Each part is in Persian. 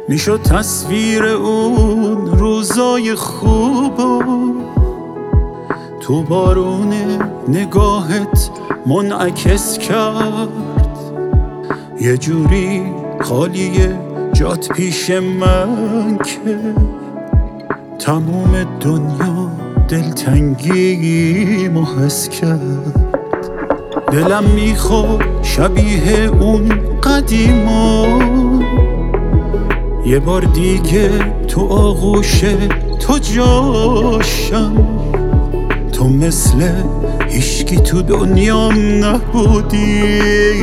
میشد تصویر اون روزای خوبو تو بارون نگاهت منعکس کرد. یه جوری خالیه جات پیش من که تموم دنیا دلتنگی حس کرد. دلم میخواد شبیه اون قدیما یه بار دیگه تو آغوش تو جاشم. تو مثل هیچکی تو دنیام نبودی،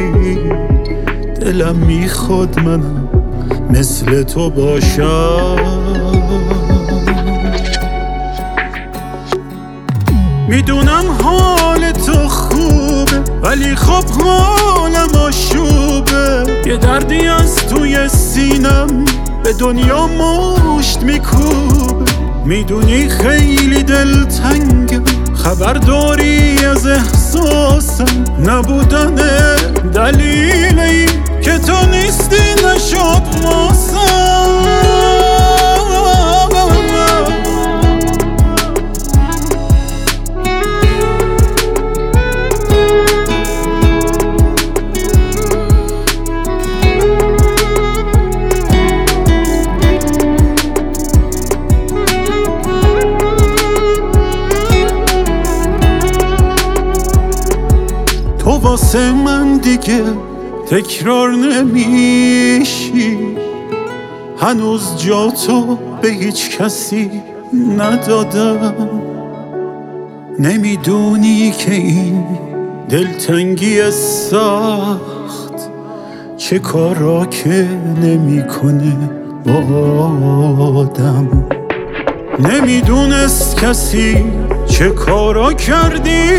دلم میخواد منم مثل تو باشم. میدونم حال تو خوبه ولی خب حالم آشوبه. یه دردی از توی سینم به دنیا مشت میکوبه. میدونی خیلی دلتنگم، خبر داری از احساسم. نبودن دلیل این که تو نیستی نشد واسم. تو واسه من دیگه تکرار نمیشی. هنوز جا تو به هیچ کسی ندادم. نمیدونی که این دلتنگی سخت چه کارا که نمیکنه با آدم. نمیدونست کسی چه کارا کردی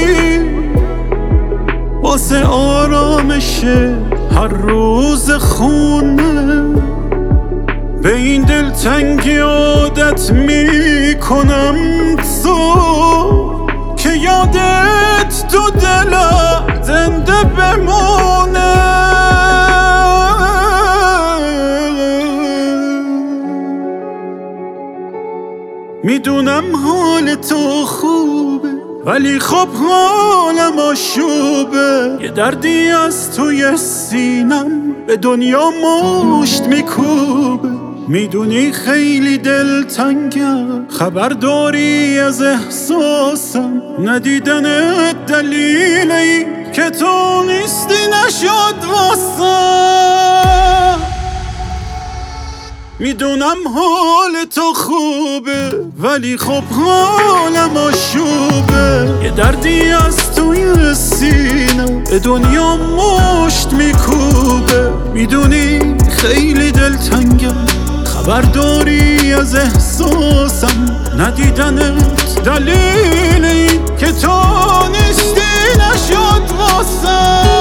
واسه آرامش هر روز خونه. به این دلتنگی عادت میکنم تو که یادت تو دلم زنده بمونه. میدونم حال تو خوبه ولی خب حالم آشوبه. یه دردی از توی سینم به دنیا مشت میکوبه. میدونی خیلی دلتنگم، خبر داری از احساسم. ندیدنت دلیل این که تو نیستی نشد واسم. میدونم حال تو خوبه ولی خب حالم آشوبه. یه دردی از توی سینم به دنیا مشت میکوبه. میدونی خیلی دلتنگم، خبر داری از احساسم. ندیدنت دلیل این که تو نیستی نشد واسم.